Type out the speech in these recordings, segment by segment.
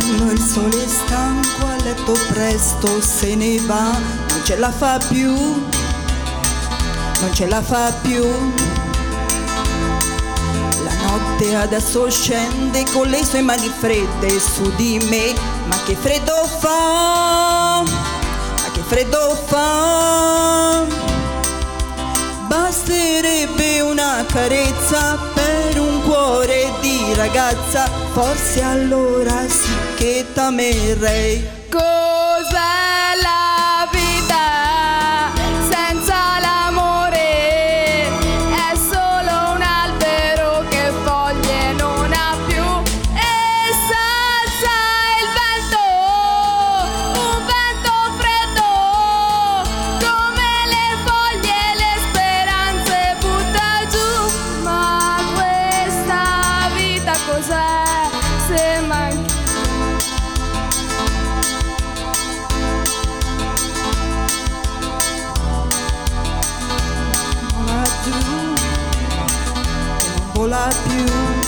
d'inverno il sole è stanco, a letto presto se ne va, non ce la fa più, non ce la fa più. La notte adesso scende con le sue mani fredde su di me, ma che freddo fa, ma che freddo fa. Basterebbe una carezza per un cuore di ragazza, forse allora sì che t'amerei. Cos'è la vita senza l'amore? È solo un albero che foglie non ha più e s'alza il vento, un vento freddo, come le foglie le speranze butta giù. Ma questa vita cos'è se manchi? Vola più,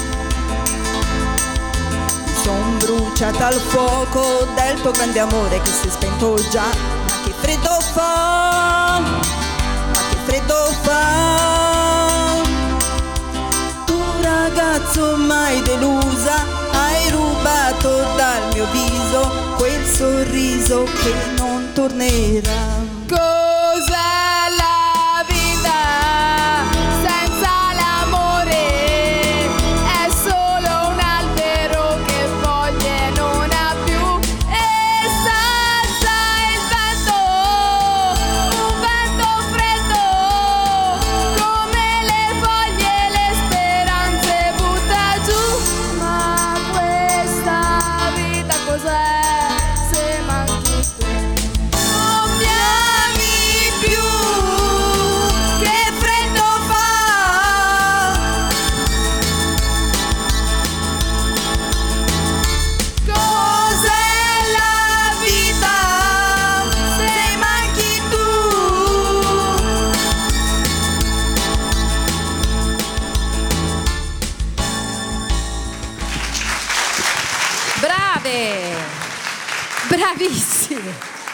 son bruciata al fuoco del tuo grande amore che si è spento già. Ma che freddo fa, ma che freddo fa. Tu ragazzo mai delusa, hai rubato dal mio viso quel sorriso che non tornerà. Cos'è la vita senza l'amore? È solo un albero che foglie non ha più e s'alza il vento, un vento freddo, come le foglie le speranze butta giù. Ma questa vita cos'è se manchi tu? Non mi ami più, che freddo fa. Cos'è la vita se manchi tu? Brave! Bravissime!